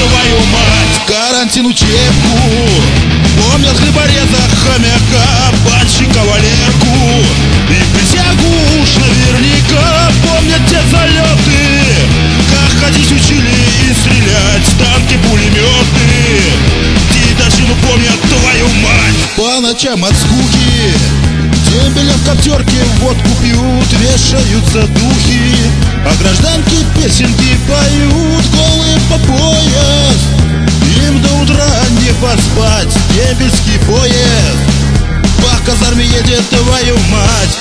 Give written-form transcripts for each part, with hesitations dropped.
твою мать. Карантин учебку помнят хлебореза, хомяка, банщика, Валерку. И присягу уж наверняка помнят те залеты, как ходить учили и стрелять танки, пулеметы. Дедовщину помнят твою мать. По ночам от скуки дембеля в коптерке водку пьют, вешаются духи, а гражданки песенки поют, голые по пояс. Им до утра не поспать, дембельский поезд по казарме едет твою мать.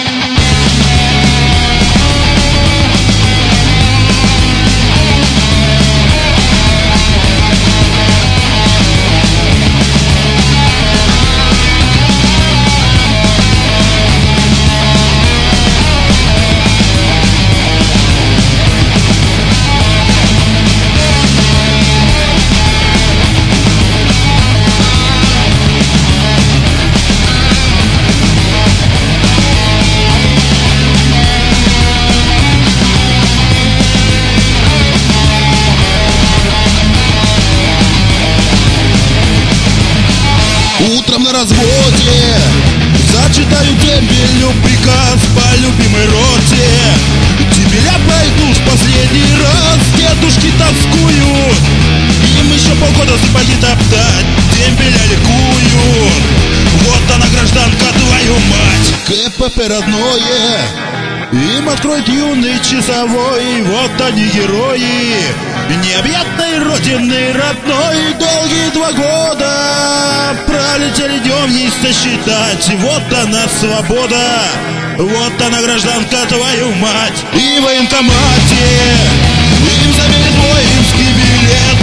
Утром на разводе зачитаю дембелю приказ по любимой роте. Дембеля пойдут в последний раз, дедушки тоскуют, им еще полгода сапоги топтать, дембеля ликуют. Вот она, гражданка, твою мать. КПП родное им откроет юный часовой. Вот они, герои необъятной родины родной. Долгие 2 года пролетели днем не сосчитать. Вот она, свобода, вот она, гражданка, твою мать. И в военкомате им заменит воинский билет.